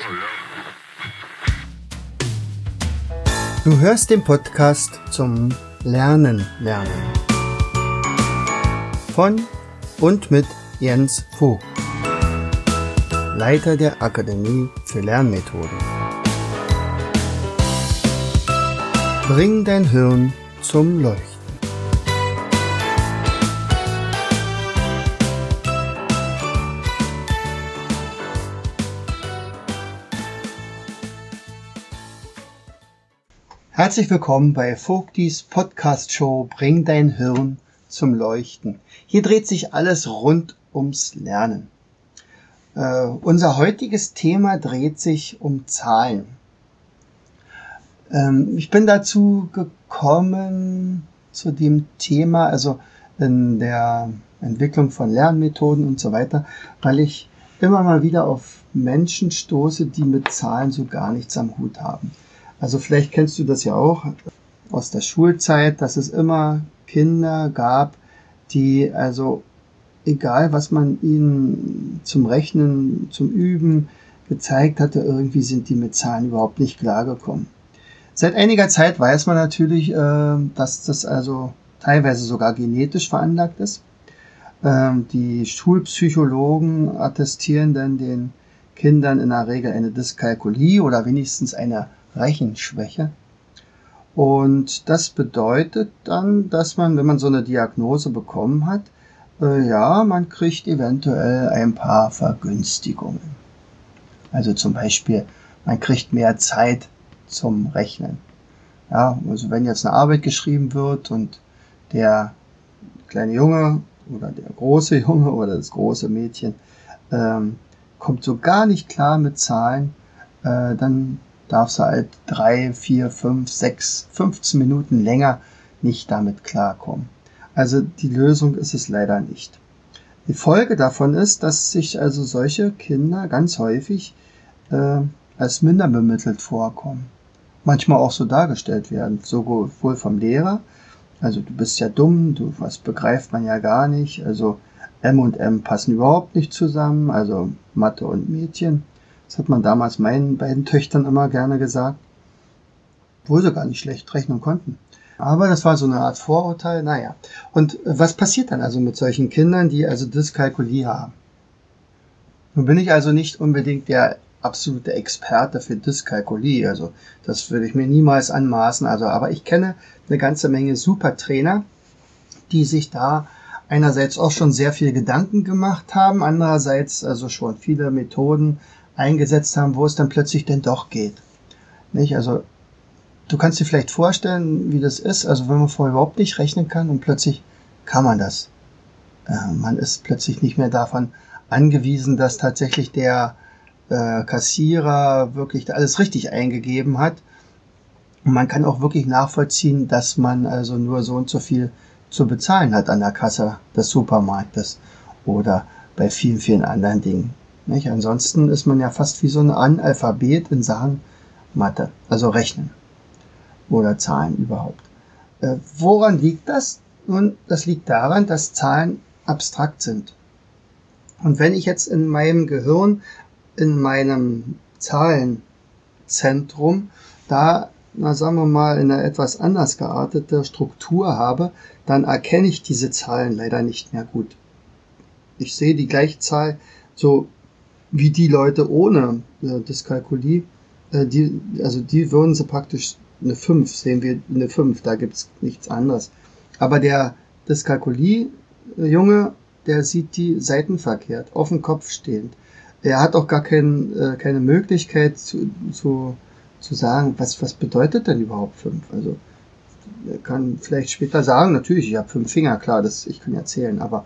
Du hörst den Podcast zum Lernen. Von und mit Jens Vogt, Leiter der Akademie für Lernmethoden. Bring dein Hirn zum Leuchten. Herzlich willkommen bei Vogtis Podcast-Show Bring dein Hirn zum Leuchten. Hier dreht sich alles rund ums Lernen. Unser heutiges Thema dreht sich um Zahlen. Ich bin dazu gekommen zu dem Thema, also in der Entwicklung von Lernmethoden und so weiter, weil ich immer mal wieder auf Menschen stoße, die mit Zahlen so gar nichts am Hut haben. Also vielleicht kennst du das ja auch aus der Schulzeit, dass es immer Kinder gab, die also egal was man ihnen zum Rechnen, zum Üben gezeigt hatte, irgendwie sind die mit Zahlen überhaupt nicht klargekommen. Seit einiger Zeit weiß man natürlich, dass das also teilweise sogar genetisch veranlagt ist. Die Schulpsychologen attestieren dann den Kindern in der Regel eine Dyskalkulie oder wenigstens eine Rechenschwäche. Und das bedeutet dann, dass man, wenn man so eine Diagnose bekommen hat, man kriegt eventuell ein paar Vergünstigungen. Also zum Beispiel, man kriegt mehr Zeit zum Rechnen. Ja, also wenn jetzt eine Arbeit geschrieben wird und der kleine Junge oder der große Junge oder das große Mädchen kommt so gar nicht klar mit Zahlen, dann darf sie halt 3, 4, 5, 6, 15 Minuten länger nicht damit klarkommen. Also die Lösung ist es leider nicht. Die Folge davon ist, dass sich also solche Kinder ganz häufig als minder bemittelt vorkommen. Manchmal auch so dargestellt werden, sowohl vom Lehrer, also du bist ja dumm, was begreift man ja gar nicht, also M und M passen überhaupt nicht zusammen, also Mathe und Mädchen. Das hat man damals meinen beiden Töchtern immer gerne gesagt, obwohl sie gar nicht schlecht rechnen konnten. Aber das war so eine Art Vorurteil, naja. Und was passiert dann also mit solchen Kindern, die also Dyskalkulie haben? Nun bin ich also nicht unbedingt der absolute Experte für Dyskalkulie, also das würde ich mir niemals anmaßen, aber ich kenne eine ganze Menge super Trainer, die sich da einerseits auch schon sehr viel Gedanken gemacht haben, andererseits also schon viele Methoden eingesetzt haben, wo es dann plötzlich denn doch geht. Nicht? Also du kannst dir vielleicht vorstellen, wie das ist, also wenn man vorher überhaupt nicht rechnen kann und plötzlich kann man das. Man ist plötzlich nicht mehr davon angewiesen, dass tatsächlich der Kassierer wirklich alles richtig eingegeben hat. Und man kann auch wirklich nachvollziehen, dass man also nur so und so viel zu bezahlen hat an der Kasse des Supermarktes oder bei vielen, vielen anderen Dingen. Nicht? Ansonsten ist man ja fast wie so ein Analphabet in Sachen Mathe, also Rechnen oder Zahlen überhaupt. Woran liegt das? Nun, das liegt daran, dass Zahlen abstrakt sind. Und wenn ich jetzt in meinem Gehirn, in meinem Zahlenzentrum, da, sagen wir mal, eine etwas anders geartete Struktur habe, dann erkenne ich diese Zahlen leider nicht mehr gut. Ich sehe die gleiche Zahl so wie die Leute ohne Dyskalkulie, die würden sie praktisch eine 5, sehen wir eine 5, da gibt's nichts anderes. Aber der Dyskalkulie-Junge, der sieht die Seiten verkehrt, auf dem Kopf stehend. Er hat auch gar keine Möglichkeit zu sagen, was bedeutet denn überhaupt 5? Also er kann vielleicht später sagen, natürlich, ich habe 5 Finger, klar, ich kann ja zählen, aber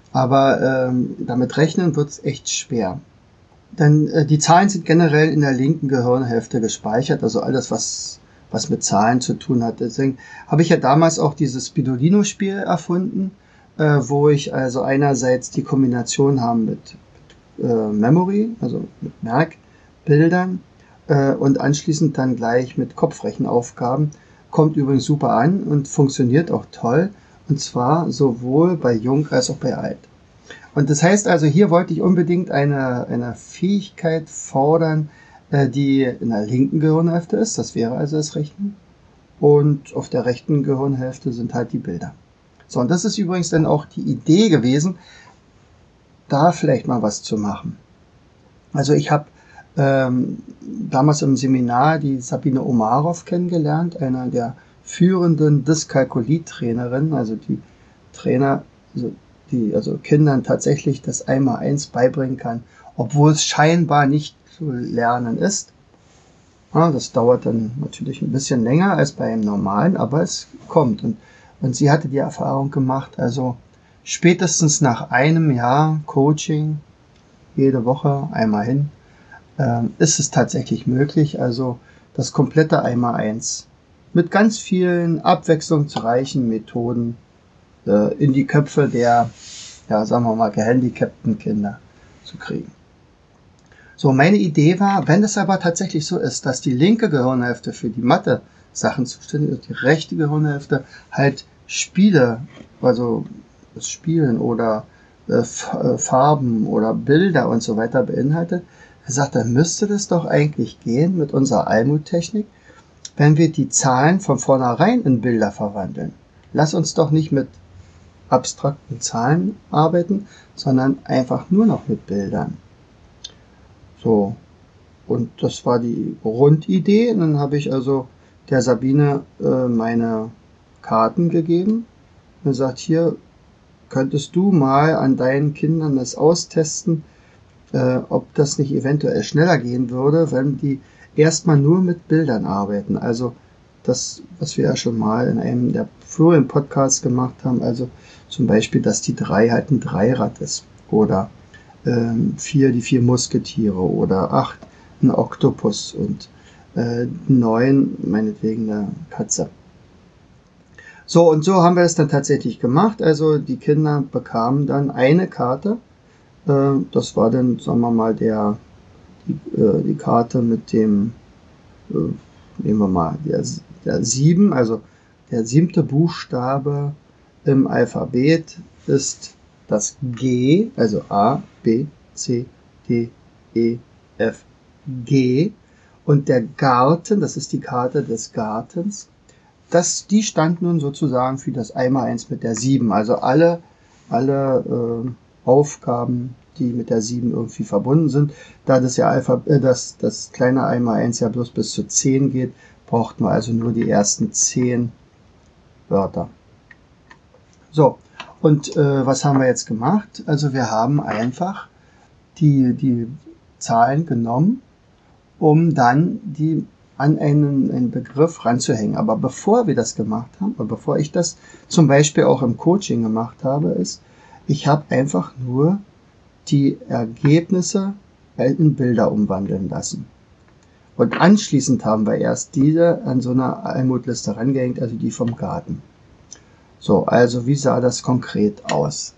damit rechnen wird's echt schwer. Denn die Zahlen sind generell in der linken Gehirnhälfte gespeichert, also alles, was mit Zahlen zu tun hat. Deswegen habe ich ja damals auch dieses Spidolino-Spiel erfunden, wo ich also einerseits die Kombination habe mit Memory, also mit Merkbildern und anschließend dann gleich mit Kopfrechenaufgaben. Kommt übrigens super an und funktioniert auch toll, und zwar sowohl bei Jung als auch bei Alt. Und das heißt also, hier wollte ich unbedingt eine Fähigkeit fordern, die in der linken Gehirnhälfte ist. Das wäre also das Rechnen. Und auf der rechten Gehirnhälfte sind halt die Bilder. So, und das ist übrigens dann auch die Idee gewesen, da vielleicht mal was zu machen. Also ich habe damals im Seminar die Sabine Omarov kennengelernt, einer der führenden Dyskalkulie-Trainerinnen, also die Trainer, die also Kindern tatsächlich das 1x1 beibringen kann, obwohl es scheinbar nicht zu lernen ist. Ja, das dauert dann natürlich ein bisschen länger als bei einem normalen, aber es kommt. Und sie hatte die Erfahrung gemacht, also spätestens nach einem Jahr Coaching, jede Woche einmal hin, ist es tatsächlich möglich, also das komplette 1x1 mit ganz vielen abwechslungsreichen Methoden in die Köpfe der, ja, sagen wir mal, gehandicapten Kinder zu kriegen. So, meine Idee war, wenn es aber tatsächlich so ist, dass die linke Gehirnhälfte für die Mathe-Sachen zuständig ist, die rechte Gehirnhälfte halt Spiele, also das Spielen oder Farben oder Bilder und so weiter beinhaltet, er sagt, dann müsste das doch eigentlich gehen mit unserer Almut-Technik, wenn wir die Zahlen von vornherein in Bilder verwandeln. Lass uns doch nicht mit abstrakten Zahlen arbeiten, sondern einfach nur noch mit Bildern. So, und das war die Grundidee. Und dann habe ich also der Sabine meine Karten gegeben und gesagt, hier könntest du mal an deinen Kindern das austesten, ob das nicht eventuell schneller gehen würde, wenn die erstmal nur mit Bildern arbeiten. Also das, was wir ja schon mal in einem der früheren Podcasts gemacht haben, also zum Beispiel, dass die 3 halt ein Dreirad ist oder 4 die 4 Musketiere oder 8 ein Oktopus und 9 meinetwegen eine Katze. So, und so haben wir es dann tatsächlich gemacht. Also die Kinder bekamen dann eine Karte. Das war dann, sagen wir mal, die Karte mit dem, nehmen wir mal, der 7, also der 7. Buchstabe im Alphabet ist das G, also A, B, C, D, E, F, G. Und der Garten, das ist die Karte des Gartens, die stand nun sozusagen für das 1x1 mit der 7. Also alle Aufgaben, die mit der 7 irgendwie verbunden sind. Da das ja das kleine 1x1 ja bloß bis zu 10 geht, brauchten wir also nur die ersten 10 Wörter. So, und was haben wir jetzt gemacht? Also wir haben einfach die Zahlen genommen, um dann die an einen Begriff ranzuhängen. Aber bevor wir das gemacht haben, oder bevor ich das zum Beispiel auch im Coaching gemacht habe, ist, ich habe einfach nur die Ergebnisse in Bilder umwandeln lassen. Und anschließend haben wir erst diese an so einer Almutliste rangehängt, also die vom Garten. So, also wie sah das konkret aus?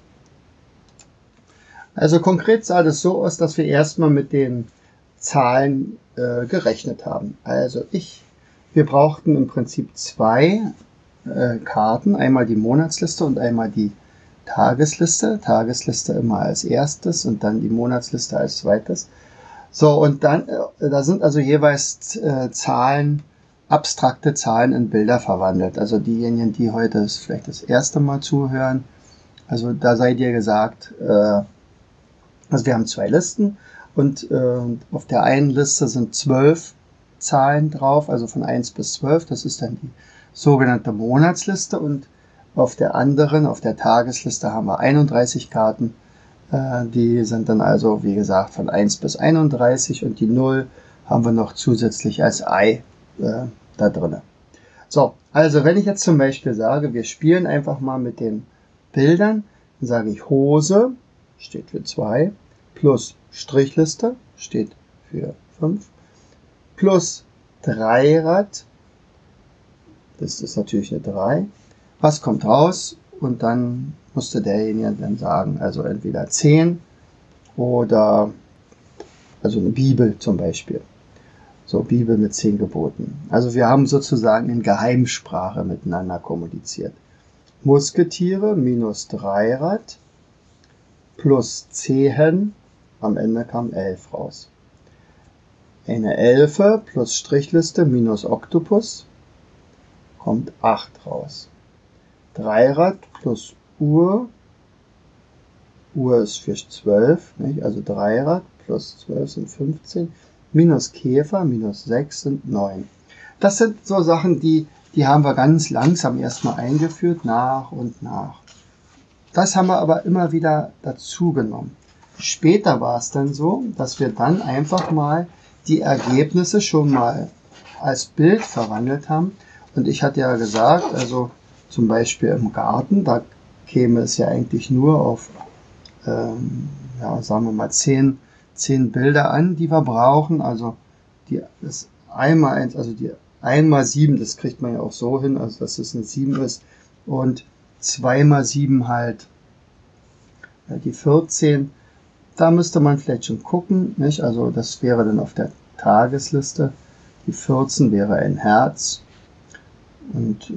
Also konkret sah das so aus, dass wir erstmal mit den Zahlen gerechnet haben. Also wir brauchten im Prinzip 2 Karten, einmal die Monatsliste und einmal die Tagesliste. Tagesliste immer als erstes und dann die Monatsliste als zweites. So, und dann, da sind also jeweils Zahlen, abstrakte Zahlen in Bilder verwandelt. Also diejenigen, die heute vielleicht das erste Mal zuhören, also da sei dir gesagt, also wir haben 2 Listen und auf der einen Liste sind 12 Zahlen drauf, also von 1 bis 12. Das ist dann die sogenannte Monatsliste und auf der anderen, auf der Tagesliste haben wir 31 Karten. Die sind dann also, wie gesagt, von 1 bis 31 und die 0 haben wir noch zusätzlich als Ei da drin. So, also wenn ich jetzt zum Beispiel sage, wir spielen einfach mal mit den Bildern, dann sage ich Hose, steht für 2, plus Strichliste, steht für 5, plus Dreirad, das ist natürlich eine 3. Was kommt raus? Und dann musste derjenige dann sagen, also entweder 10 oder also eine Bibel zum Beispiel. So, Bibel mit 10 Geboten. Also wir haben sozusagen in Geheimsprache miteinander kommuniziert. Musketiere minus Dreirad plus 10, am Ende kam 11 raus. eine Elfe plus Strichliste minus Oktopus kommt 8 raus. Dreirad plus Uhr. Uhr ist für 12, nicht? Also Dreirad plus 12 sind 15. Minus Käfer minus 6 sind 9. Das sind so Sachen, die haben wir ganz langsam erstmal eingeführt, nach und nach. Das haben wir aber immer wieder dazu genommen. Später war es dann so, dass wir dann einfach mal die Ergebnisse schon mal als Bild verwandelt haben. Und ich hatte ja gesagt, also zum Beispiel im Garten, da käme es ja eigentlich nur auf, sagen wir mal 10 Bilder an, die wir brauchen. Also das 1x1, also die 1x7, das kriegt man ja auch so hin, also dass es eine 7 ist. Und 2x7 halt die 14. Da müsste man vielleicht schon gucken, nicht? Also das wäre dann auf der Tagesliste. Die 14 wäre ein Herz. Und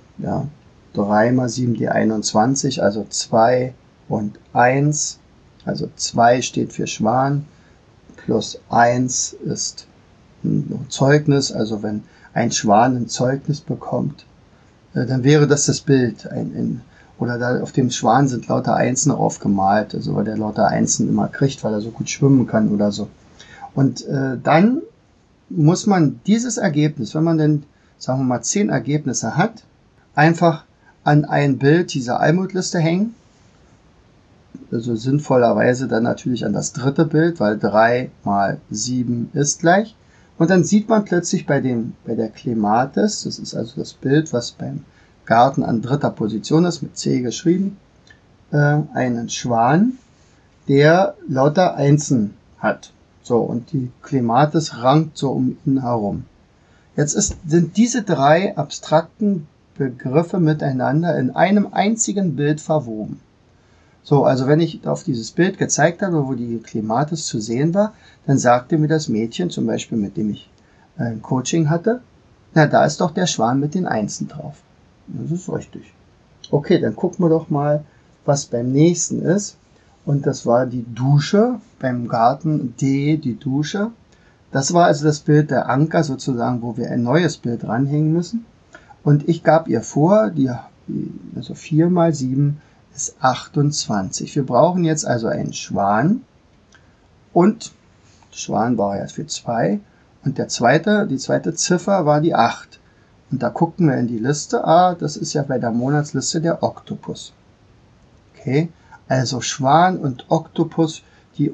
3x7 die 21, also 2 und 1. Also 2 steht für Schwan, plus 1 ist ein Zeugnis. Also wenn ein Schwan ein Zeugnis bekommt, dann wäre das Bild. Oder da auf dem Schwan sind lauter Einsen aufgemalt, also weil der lauter Einsen immer kriegt, weil er so gut schwimmen kann oder so. Und dann muss man dieses Ergebnis, wenn man denn, sagen wir mal, 10 Ergebnisse hat, einfach an ein Bild dieser Almutliste hängen. Also sinnvollerweise dann natürlich an das dritte Bild, weil 3 mal 7 ist gleich. Und dann sieht man plötzlich bei der Clematis, das ist also das Bild, was beim Garten an dritter Position ist, mit C geschrieben, einen Schwan, der lauter Einsen hat. So, und die Clematis rankt so um ihn herum. Jetzt sind diese 3 abstrakten Begriffe miteinander in einem einzigen Bild verwoben. So, also wenn ich auf dieses Bild gezeigt habe, wo die Clematis zu sehen war, dann sagte mir das Mädchen, zum Beispiel mit dem ich ein Coaching hatte, na, da ist doch der Schwan mit den Einsen drauf. Das ist richtig. Okay, dann gucken wir doch mal, was beim nächsten ist. Und das war die Dusche, beim Garten D, die Dusche. Das war also das Bild der Anker sozusagen, wo wir ein neues Bild ranhängen müssen. Und ich gab ihr vor, also 4 mal 7 ist 28. Wir brauchen jetzt also einen Schwan. Und Schwan war ja für 2. Und die zweite Ziffer war die 8. Und da guckten wir in die Liste. Das ist ja bei der Monatsliste der Oktopus. Okay, also Schwan und Oktopus, die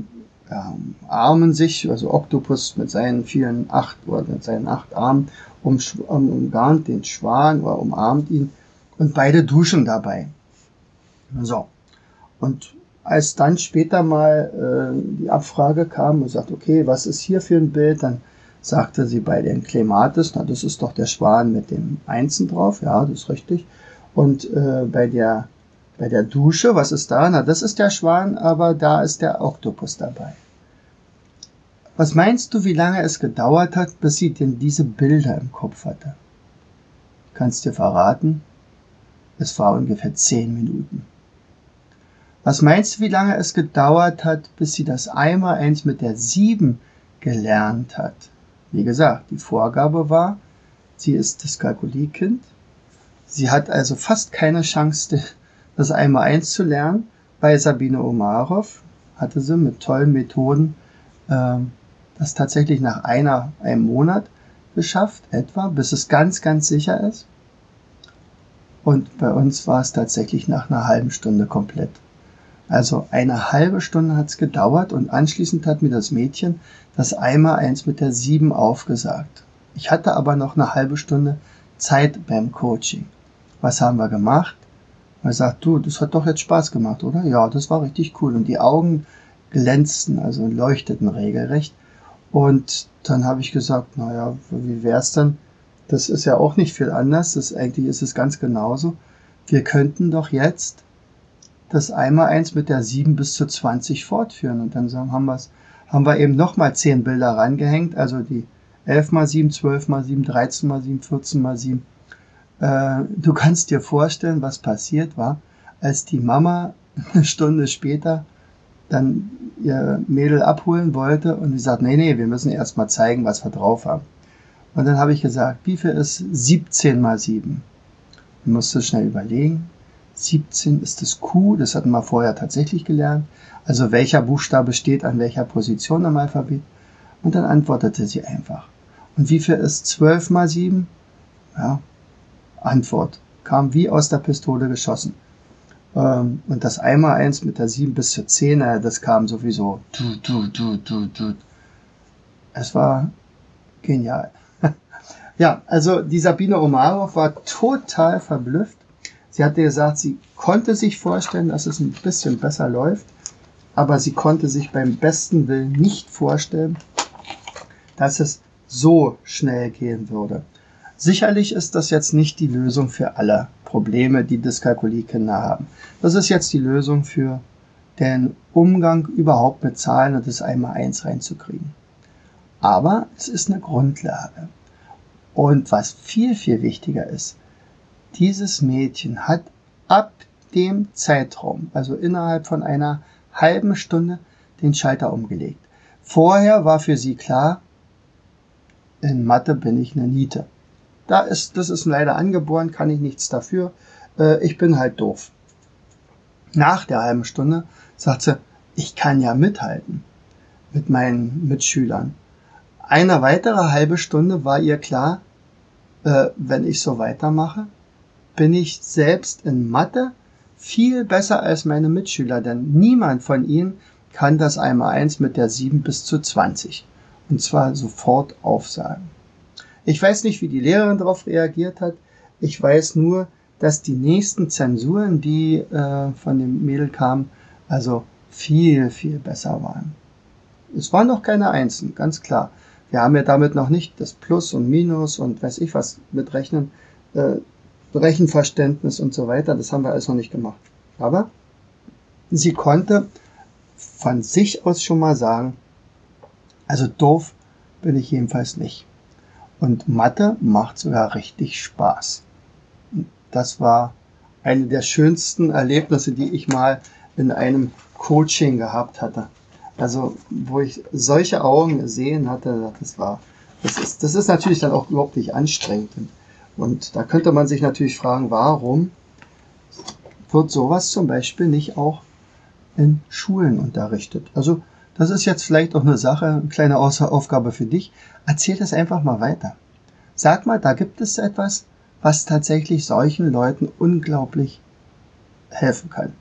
umarmen sich, also Oktopus mit seinen 8 Armen umgarnt den Schwan oder umarmt ihn und beide duschen dabei. So, und als dann später mal die Abfrage kam und sagt, okay, was ist hier für ein Bild, dann sagte sie bei den Clematis, na, das ist doch der Schwan mit dem Einsen drauf, ja, das ist richtig. Und bei der Dusche, was ist da? Na, das ist der Schwan, aber da ist der Oktopus dabei. Was meinst du, wie lange es gedauert hat, bis sie denn diese Bilder im Kopf hatte? Kannst dir verraten? Es war ungefähr 10 Minuten. Was meinst du, wie lange es gedauert hat, bis sie das 1x1 mit der 7 gelernt hat? Wie gesagt, die Vorgabe war, sie ist das Kalkuliekind. Sie hat also fast keine Chance, das 1x1 zu lernen. Bei Sabine Omarov hatte sie mit tollen Methoden das tatsächlich nach einem Monat geschafft, etwa, bis es ganz, ganz sicher ist. Und bei uns war es tatsächlich nach einer halben Stunde komplett. Also eine halbe Stunde hat es gedauert und anschließend hat mir das Mädchen das 1x1 mit der 7 aufgesagt. Ich hatte aber noch eine halbe Stunde Zeit beim Coaching. Was haben wir gemacht? Er sagt, du, das hat doch jetzt Spaß gemacht, oder? Ja, das war richtig cool. Und die Augen glänzten, also leuchteten regelrecht. Und dann habe ich gesagt, naja, wie wär's dann? Das ist ja auch nicht viel anders. Eigentlich ist es ganz genauso. Wir könnten doch jetzt das 1x1 mit der 7 bis zu 20 fortführen. Und dann haben wir eben nochmal 10 Bilder rangehängt. Also die 11x7, 12x7, 13x7, 14x7. Du kannst dir vorstellen, was passiert war, als die Mama eine Stunde später dann ihr Mädel abholen wollte und sie sagt, nee, wir müssen erst mal zeigen, was wir drauf haben. Und dann habe ich gesagt, wie viel ist 17 mal 7? Ich musste schnell überlegen. 17 ist das Q, das hatten wir vorher tatsächlich gelernt. Also welcher Buchstabe steht an welcher Position im Alphabet. Und dann antwortete sie einfach. Und wie viel ist 12 mal 7? Ja, Antwort. Kam wie aus der Pistole geschossen. Und das Einmaleins mit der 7 bis zur 10, das kam sowieso. Es war genial. Ja, also die Sabine Omarov war total verblüfft. Sie hatte gesagt, sie konnte sich vorstellen, dass es ein bisschen besser läuft, aber sie konnte sich beim besten Willen nicht vorstellen, dass es so schnell gehen würde. Sicherlich ist das jetzt nicht die Lösung für alle Probleme, die Dyskalkulie-Kinder haben. Das ist jetzt die Lösung für den Umgang überhaupt mit Zahlen und das Einmaleins reinzukriegen. Aber es ist eine Grundlage. Und was viel, viel wichtiger ist, dieses Mädchen hat ab dem Zeitraum, also innerhalb von einer halben Stunde, den Schalter umgelegt. Vorher war für sie klar, in Mathe bin ich eine Niete. Das ist leider angeboren, kann ich nichts dafür. Ich bin halt doof. Nach der halben Stunde sagt sie, ich kann ja mithalten mit meinen Mitschülern. Eine weitere halbe Stunde war ihr klar, wenn ich so weitermache, bin ich selbst in Mathe viel besser als meine Mitschüler, denn niemand von ihnen kann das Einmaleins mit der 7 bis zu 20. Und zwar sofort aufsagen. Ich weiß nicht, wie die Lehrerin darauf reagiert hat. Ich weiß nur, dass die nächsten Zensuren, die von dem Mädel kamen, also viel, viel besser waren. Es waren noch keine Einsen, ganz klar. Wir haben ja damit noch nicht das Plus und Minus und weiß ich was mitrechnen, Rechenverständnis und so weiter. Das haben wir alles noch nicht gemacht. Aber sie konnte von sich aus schon mal sagen, also doof bin ich jedenfalls nicht. Und Mathe macht sogar richtig Spaß. Das war eine der schönsten Erlebnisse, die ich mal in einem Coaching gehabt hatte. Also, wo ich solche Augen gesehen hatte, das ist natürlich dann auch überhaupt nicht anstrengend. Und da könnte man sich natürlich fragen, warum wird sowas zum Beispiel nicht auch in Schulen unterrichtet? Also, das ist jetzt vielleicht auch eine Sache, eine kleine Aufgabe für dich. Erzähl das einfach mal weiter. Sag mal, da gibt es etwas, was tatsächlich solchen Leuten unglaublich helfen kann.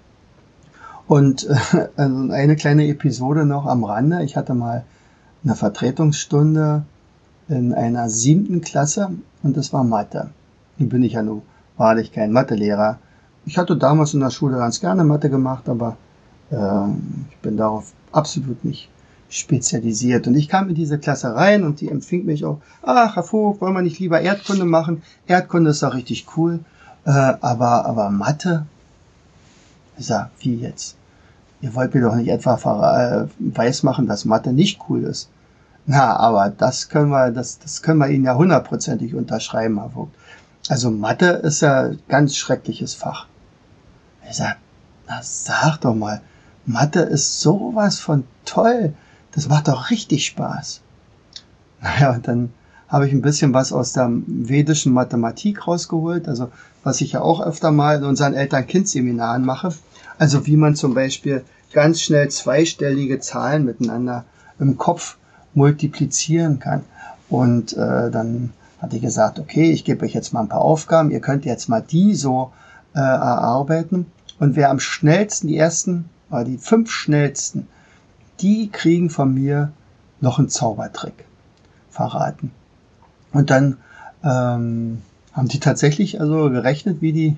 Und eine kleine Episode noch am Rande. Ich hatte mal eine Vertretungsstunde in einer 7. Klasse und das war Mathe. Nun bin ich ja nun wahrlich kein Mathelehrer. Ich hatte damals in der Schule ganz gerne Mathe gemacht, aber ich bin darauf absolut nicht spezialisiert. Und ich kam in diese Klasse rein und die empfing mich auch, ach, Herr Vogt, wollen wir nicht lieber Erdkunde machen? Erdkunde ist doch richtig cool. Aber Mathe? Ich sag, wie jetzt? Ihr wollt mir doch nicht etwa weismachen, dass Mathe nicht cool ist. Na, aber das können wir Ihnen ja hundertprozentig unterschreiben, Herr Vogt. Also Mathe ist ja ein ganz schreckliches Fach. Ich sag, na sag doch mal, Mathe ist sowas von toll. Das macht doch richtig Spaß. Naja, und dann habe ich ein bisschen was aus der vedischen Mathematik rausgeholt, also was ich ja auch öfter mal in unseren Eltern-Kind-Seminaren mache. Also wie man zum Beispiel ganz schnell zweistellige Zahlen miteinander im Kopf multiplizieren kann. Und dann hatte ich gesagt, okay, ich gebe euch jetzt mal ein paar Aufgaben, ihr könnt jetzt mal die so erarbeiten. Und wer am schnellsten, die 5 schnellsten, die kriegen von mir noch einen Zaubertrick verraten. Und dann haben die tatsächlich also gerechnet, wie die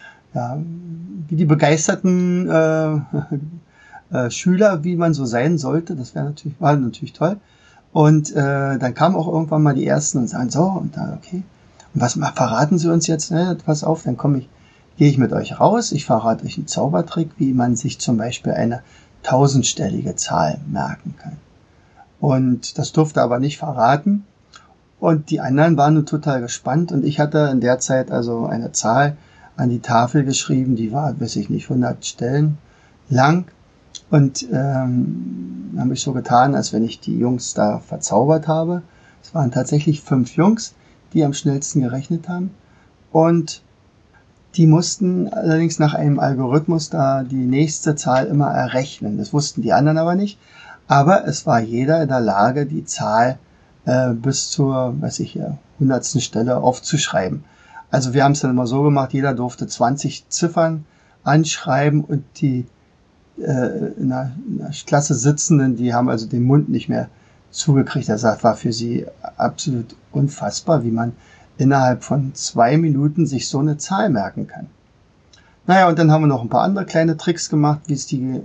begeisterten Schüler, wie man so sein sollte. Das war natürlich toll. Und dann kamen auch irgendwann mal die ersten und sagen so, und dann okay. Und was verraten Sie uns jetzt? Pass auf, dann gehe ich mit euch raus. Ich verrate euch einen Zaubertrick, wie man sich zum Beispiel eine 1000-stellige Zahl merken kann. Und das durfte aber nicht verraten. Und die anderen waren nun total gespannt. Und ich hatte in der Zeit also eine Zahl an die Tafel geschrieben, die war, weiß ich nicht, 100 Stellen lang. Und habe ich so getan, als wenn ich die Jungs da verzaubert habe. Es waren tatsächlich 5 Jungs, die am schnellsten gerechnet haben. Und die mussten allerdings nach einem Algorithmus da die nächste Zahl immer errechnen. Das wussten die anderen aber nicht. Aber es war jeder in der Lage, die Zahl bis zur, 100. Stelle aufzuschreiben. Also wir haben es dann immer so gemacht, jeder durfte 20 Ziffern anschreiben und die in der Klasse Sitzenden, die haben also den Mund nicht mehr zugekriegt. Das war für sie absolut unfassbar, wie man innerhalb von 2 Minuten sich so eine Zahl merken kann. Naja, und dann haben wir noch ein paar andere kleine Tricks gemacht, wie es die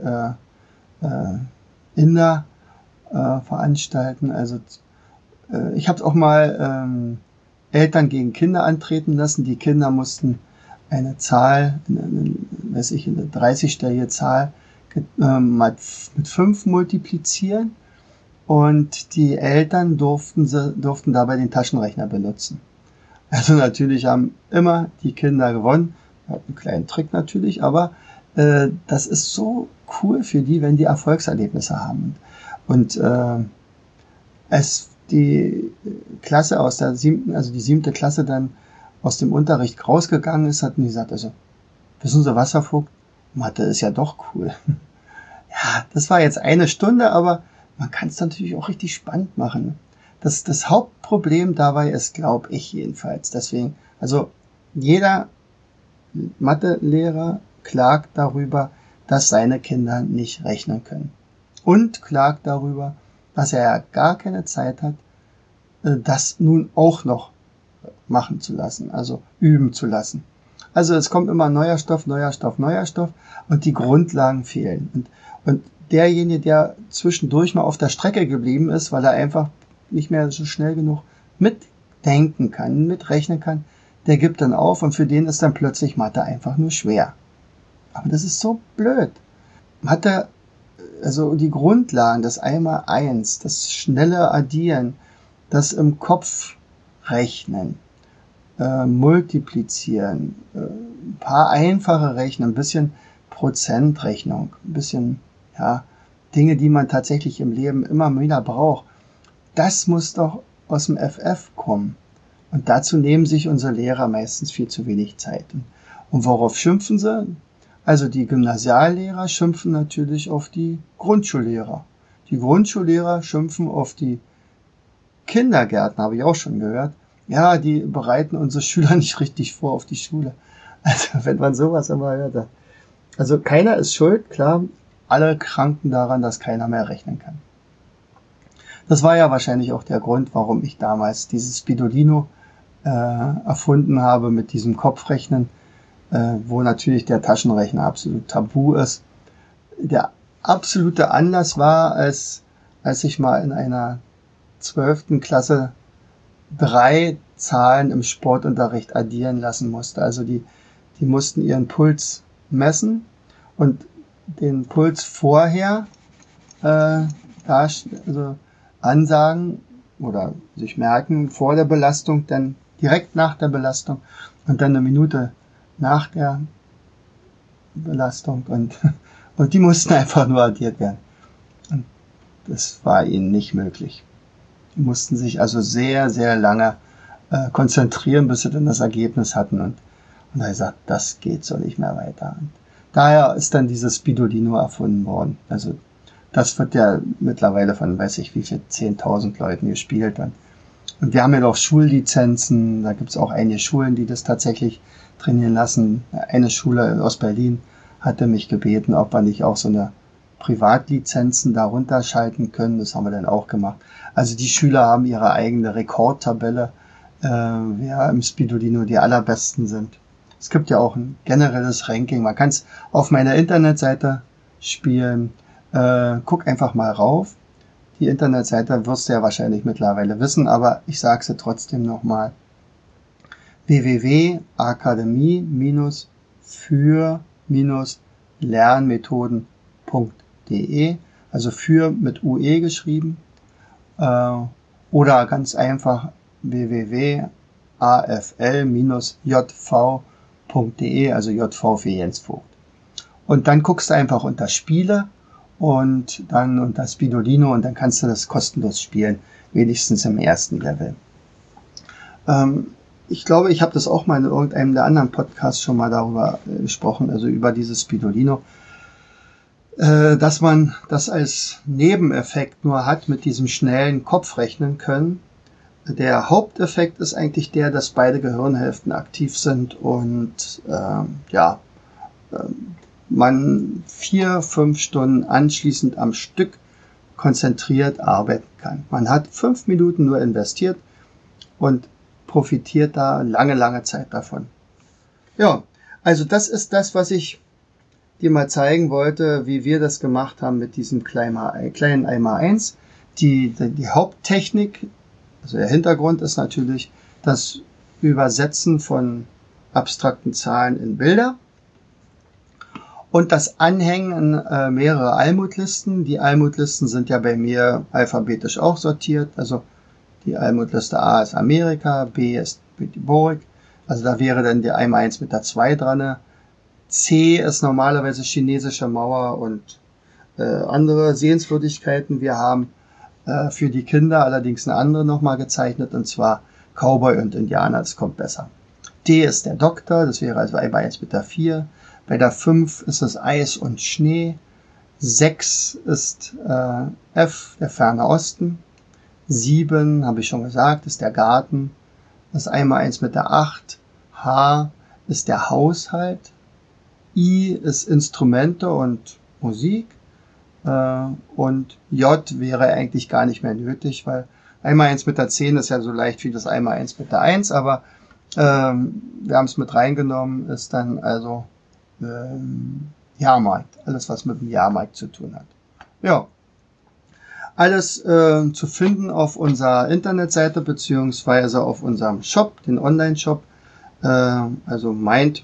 Inder veranstalten. Also ich habe auch mal Eltern gegen Kinder antreten lassen. Die Kinder mussten eine Zahl, eine 30-stellige Zahl mal mit 5 multiplizieren und die Eltern durften dabei den Taschenrechner benutzen. Also natürlich haben immer die Kinder gewonnen. Hat einen kleinen Trick natürlich, aber das ist so cool für die, wenn die Erfolgserlebnisse haben. Und als die Klasse aus der 7., also die 7. Klasse dann aus dem Unterricht rausgegangen ist, hatten die gesagt, also, wissen Sie was, Herr Vogt? Mathe ist ja doch cool. Ja, das war jetzt eine Stunde, aber man kann es natürlich auch richtig spannend machen. Das Hauptproblem dabei ist, glaube ich jedenfalls, deswegen, also jeder Mathelehrer klagt darüber, dass seine Kinder nicht rechnen können. Und klagt darüber, dass er ja gar keine Zeit hat, das nun auch noch machen zu lassen, also üben zu lassen. Also es kommt immer neuer Stoff und die Grundlagen fehlen. Und derjenige, der zwischendurch mal auf der Strecke geblieben ist, weil er einfach nicht mehr so schnell genug mitdenken kann, mitrechnen kann, der gibt dann auf und für den ist dann plötzlich Mathe einfach nur schwer. Aber das ist so blöd. Mathe, also die Grundlagen, das Einmaleins, das schnelle Addieren, das im Kopf rechnen, multiplizieren, ein paar einfache Rechnen, ein bisschen Prozentrechnung, ein bisschen, ja, Dinge, die man tatsächlich im Leben immer wieder braucht. Das muss doch aus dem FF kommen. Und dazu nehmen sich unsere Lehrer meistens viel zu wenig Zeit. Und worauf schimpfen sie? Also die Gymnasiallehrer schimpfen natürlich auf die Grundschullehrer. Die Grundschullehrer schimpfen auf die Kindergärtner, habe ich auch schon gehört. Ja, die bereiten unsere Schüler nicht richtig vor auf die Schule. Also wenn man sowas immer hört. Also keiner ist schuld, klar. Alle kranken daran, dass keiner mehr rechnen kann. Das war ja wahrscheinlich auch der Grund, warum ich damals dieses Spidolino erfunden habe mit diesem Kopfrechnen, wo natürlich der Taschenrechner absolut tabu ist. Der absolute Anlass war, als ich mal in einer 12. Klasse 3 Zahlen im Sportunterricht addieren lassen musste. Also die mussten ihren Puls messen und den Puls vorher also ansagen oder sich merken vor der Belastung, dann direkt nach der Belastung und dann eine Minute nach der Belastung und die mussten einfach nur addiert werden. Und das war ihnen nicht möglich. Die mussten sich also sehr, sehr lange konzentrieren, bis sie dann das Ergebnis hatten. Und da habe ich gesagt, das geht so nicht mehr weiter. Und daher ist dann dieses Spidolino erfunden worden. Also das wird ja mittlerweile von, weiß ich wie viel, 10.000 Leuten gespielt. Und wir haben ja noch Schullizenzen. Da gibt es auch einige Schulen, die das tatsächlich trainieren lassen. Eine Schule aus Berlin hatte mich gebeten, ob wir nicht auch so eine Privatlizenzen darunter schalten können. Das haben wir dann auch gemacht. Also die Schüler haben ihre eigene Rekordtabelle, wer im Spidolino die allerbesten sind. Es gibt ja auch ein generelles Ranking. Man kann es auf meiner Internetseite spielen. Guck einfach mal rauf. Die Internetseite wirst du ja wahrscheinlich mittlerweile wissen, aber ich sage sie trotzdem nochmal. www.akademie-für-lernmethoden.de, also für mit UE geschrieben, oder ganz einfach www.afl-jv.de, also JV für Jens Vogt. Und dann guckst du einfach unter Spiele und das Spidolino und dann kannst du das kostenlos spielen, wenigstens im ersten Level. Ich glaube, ich habe das auch mal in irgendeinem der anderen Podcasts schon mal darüber gesprochen, also über dieses Spidolino, dass man das als Nebeneffekt nur hat mit diesem schnellen Kopfrechnen können. Der Haupteffekt ist eigentlich der, dass beide Gehirnhälften aktiv sind und man 4-5 Stunden anschließend am Stück konzentriert arbeiten kann. Man hat 5 Minuten nur investiert und profitiert da lange Zeit davon. Ja, also das ist das, was ich dir mal zeigen wollte, wie wir das gemacht haben mit diesem kleinen 1x1. Die Haupttechnik, also der Hintergrund ist natürlich das Übersetzen von abstrakten Zahlen in Bilder und das Anhängen an mehrere Almutlisten. Die Almutlisten sind ja bei mir alphabetisch auch sortiert, also die Almutliste A ist Amerika, B ist Burg, also da wäre dann die 1x1 mit der 2 dran. C ist normalerweise chinesische Mauer und andere Sehenswürdigkeiten. Wir haben für die Kinder allerdings eine andere nochmal gezeichnet, und zwar Cowboy und Indianer, das kommt besser. D ist der Doktor, das wäre also 1x1 mit der 4. Bei der 5 ist es Eis und Schnee. 6 ist F, der ferne Osten. 7, habe ich schon gesagt, ist der Garten. Das 1x1 mit der 8. H ist der Haushalt. I ist Instrumente und Musik. Und J wäre eigentlich gar nicht mehr nötig, weil 1x1 mit der 10 ist ja so leicht wie das 1x1 mit der 1, aber wir haben es mit reingenommen, ist dann also Jahrmarkt, alles was mit dem Jahrmarkt zu tun hat. Ja, alles zu finden auf unserer Internetseite beziehungsweise auf unserem Shop, den Online-Shop, also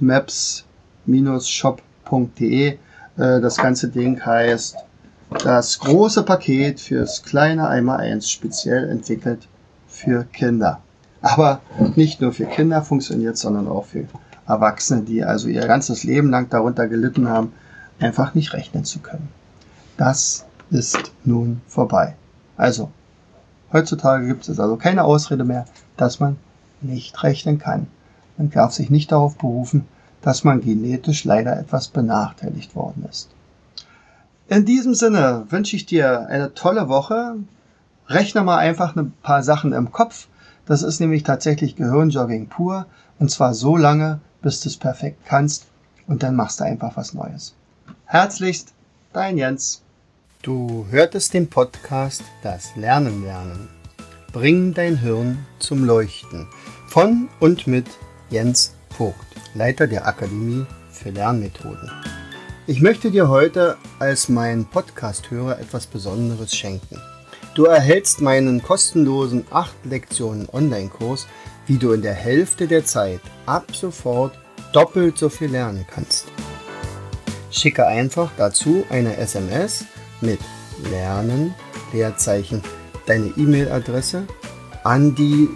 mindmaps-shop.de. Das ganze Ding heißt das große Paket fürs kleine 1x1, speziell entwickelt für Kinder. Aber nicht nur für Kinder funktioniert, sondern auch für Erwachsene, die also ihr ganzes Leben lang darunter gelitten haben, einfach nicht rechnen zu können. Das ist nun vorbei. Also, heutzutage gibt es also keine Ausrede mehr, dass man nicht rechnen kann. Man darf sich nicht darauf berufen, dass man genetisch leider etwas benachteiligt worden ist. In diesem Sinne wünsche ich dir eine tolle Woche. Rechne mal einfach ein paar Sachen im Kopf. Das ist nämlich tatsächlich Gehirnjogging pur. Und zwar so lange, bis du es perfekt kannst. Und dann machst du einfach was Neues. Herzlichst, dein Jens. Du hörtest den Podcast Das Lernen lernen. Bring dein Hirn zum Leuchten. Von und mit Jens Vogt, Leiter der Akademie für Lernmethoden. Ich möchte dir heute als mein Podcast-Hörer etwas Besonderes schenken. Du erhältst meinen kostenlosen 8 Lektionen Online-Kurs, wie du in der Hälfte der Zeit ab sofort doppelt so viel lernen kannst. Schicke einfach dazu eine SMS mit Lernen, Leerzeichen, deine E-Mail-Adresse an die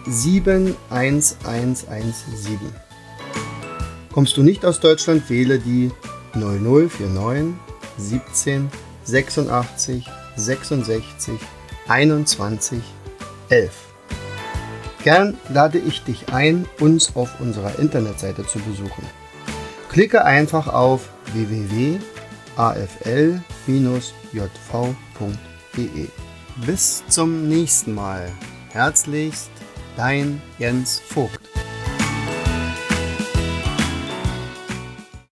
71117. Kommst du nicht aus Deutschland, wähle die 0049 17 86 66 21 11. Gern lade ich dich ein, uns auf unserer Internetseite zu besuchen. Klicke einfach auf www.afl-jv.de. Bis zum nächsten Mal. Herzlichst, dein Jens Vogt.